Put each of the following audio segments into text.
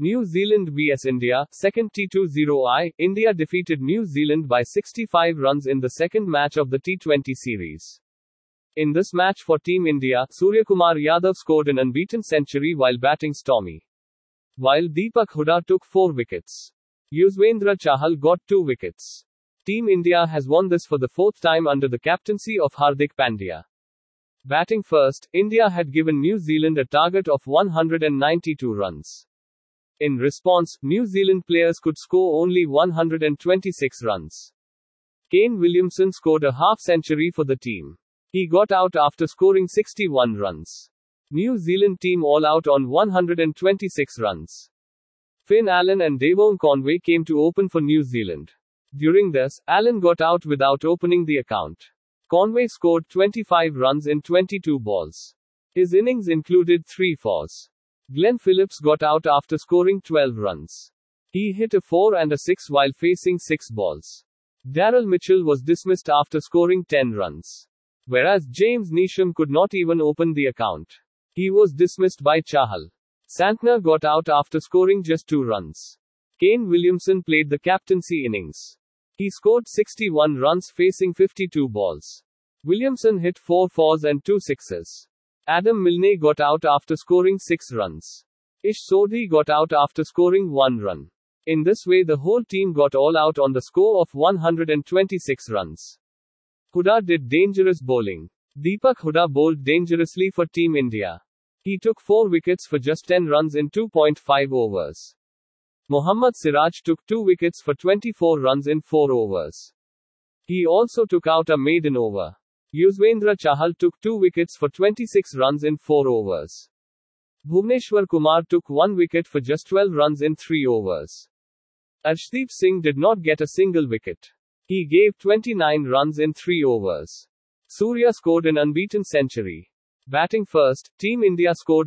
New Zealand vs India, second T20I, India defeated New Zealand by 65 runs in the second match of the T20 series. In this match for Team India, Suryakumar Yadav scored an unbeaten century while batting stormy, while Deepak Hooda took 4 wickets. Yuzvendra Chahal got 2 wickets. Team India has won this for the 4th time under the captaincy of Hardik Pandya. Batting first, India had given New Zealand a target of 192 runs. In response, New Zealand players could score only 126 runs. Kane Williamson scored a half-century for the team. He got out after scoring 61 runs. New Zealand team all out on 126 runs. Finn Allen and Devon Conway came to open for New Zealand. During this, Allen got out without opening the account. Conway scored 25 runs in 22 balls. His innings included 3 fours. Glenn Phillips got out after scoring 12 runs. He hit a 4 and a 6 while facing 6 balls. Daryl Mitchell was dismissed after scoring 10 runs. Whereas James Neesham could not even open the account. He was dismissed by Chahal. Santner got out after scoring just 2 runs. Kane Williamson played the captaincy innings. He scored 61 runs facing 52 balls. Williamson hit 4 fours and 2 sixes. Adam Milne got out after scoring 6 runs. Ish Sodhi got out after scoring 1 run. In this way, the whole team got all out on the score of 126 runs. Hooda did dangerous bowling. Deepak Hooda bowled dangerously for Team India. He took 4 wickets for just 10 runs in 2.5 overs. Mohammad Siraj took 2 wickets for 24 runs in 4 overs. He also took out a maiden over. Yuzvendra Chahal took 2 wickets for 26 runs in 4 overs. Bhuvneshwar Kumar took 1 wicket for just 12 runs in 3 overs. Arshdeep Singh did not get a single wicket. He gave 29 runs in 3 overs. Surya scored an unbeaten century. Batting first, Team India scored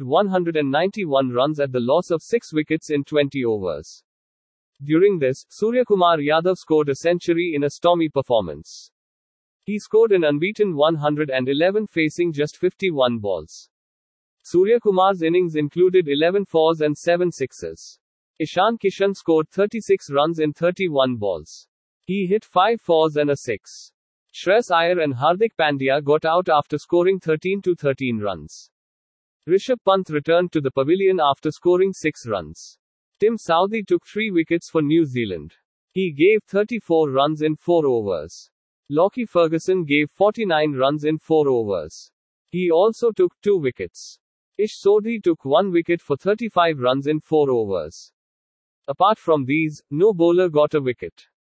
191 runs at the loss of 6 wickets in 20 overs. During this, Suryakumar Yadav scored a century in a stormy performance. He scored an unbeaten 111 facing just 51 balls. Suryakumar's innings included 11 fours and 7 sixes. Ishan Kishan scored 36 runs in 31 balls. He hit 5 fours and a 6. Shreyas Iyer and Hardik Pandya got out after scoring 13 runs. Rishabh Pant returned to the pavilion after scoring 6 runs. Tim Southee took 3 wickets for New Zealand. He gave 34 runs in 4 overs. Lockie Ferguson gave 49 runs in 4 overs. He also took 2 wickets. Ish Sodhi took 1 wicket for 35 runs in 4 overs. Apart from these, no bowler got a wicket.